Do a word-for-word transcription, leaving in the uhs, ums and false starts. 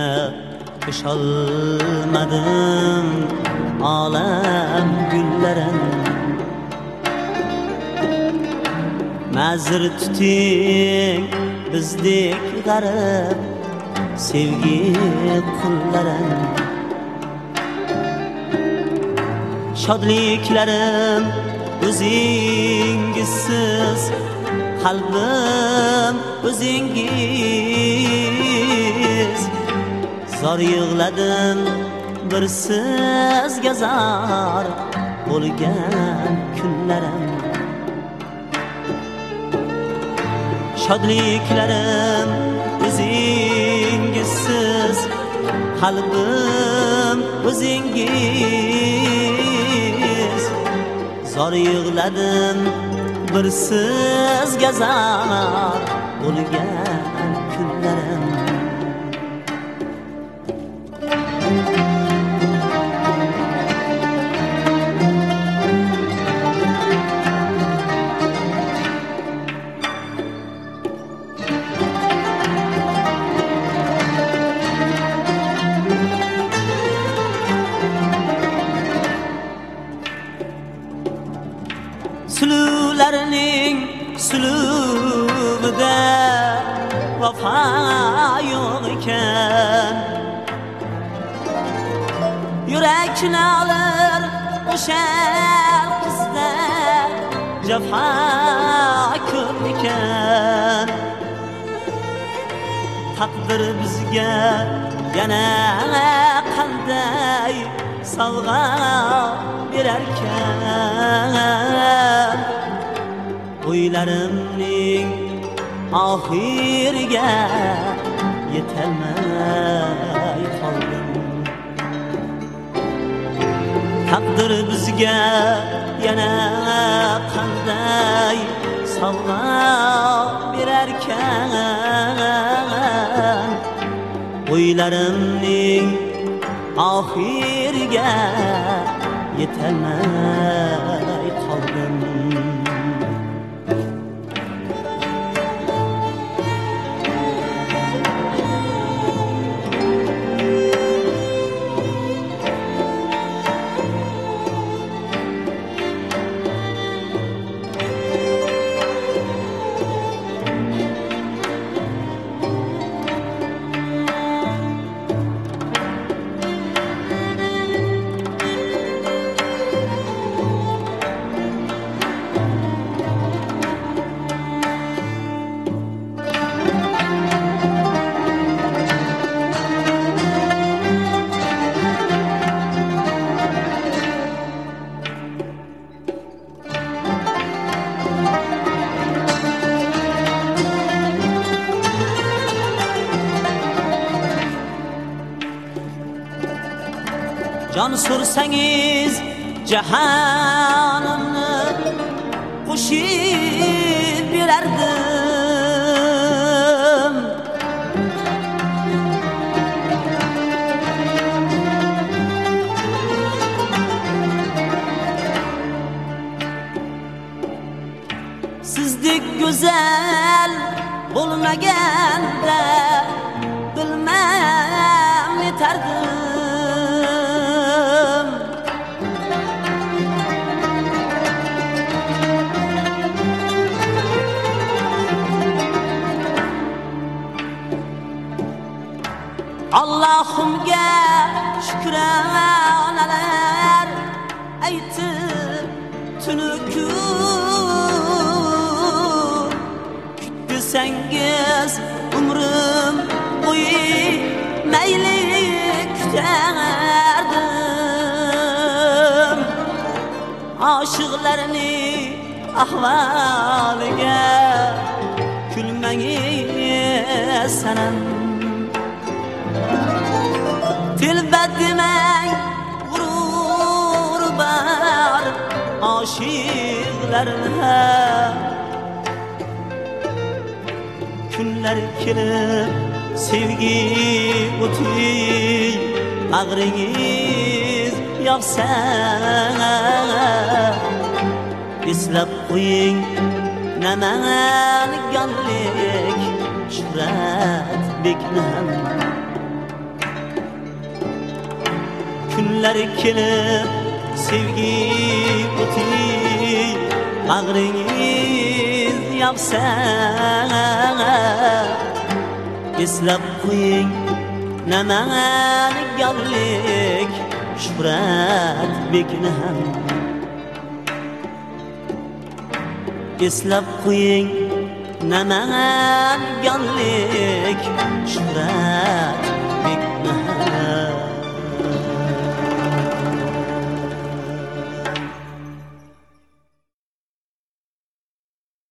Kışalmadım alem güllerin Mazir tuting bizdek garib sevgi qullarin Shodliklarim o'zingizsiz qalbim o'zingiz Zor yig'ladim bir sizga zor bo'lgan kunlarim Shodliklarim o'zingizsiz qalbim o'zingiz Zor yig'ladim bir sizga zor bo'lgan kunlarim Sulularning suluvida vafa yo'q ekan Yurakni alır o'sha qizda jafo ko'p ekan Taqdir bizga yana qanday sovg'a berarkan O'ylarimning oxiriga yetolmay qoldim Taqdir bizga yana qanday sovg'a berarkan O'ylarimning oxiriga yetolmay qoldim Can sursangiz jahonimni qo'shib berardim Sizdek go'zal bo'lmaganda bilmam yetardim Allah'ımga şükranalar aytib tunuku Kutsangiz umrim bo'yi mayli kutardim Aşıqlarni ahvoliga kulmangiz sanam Tilbat demang g'urur bar oshiqlarga Kunlar kelib sevgi o'ti bag'ringiz yoqsa eslab qo'ying namanganlik shuhrat bekni ham kunlar kelib sevgi o'ti bag'ringiz yopsa eslab qo'ying namanganlik Shuhrat bekni ham eslab qo'ying namanganlik Shuhrat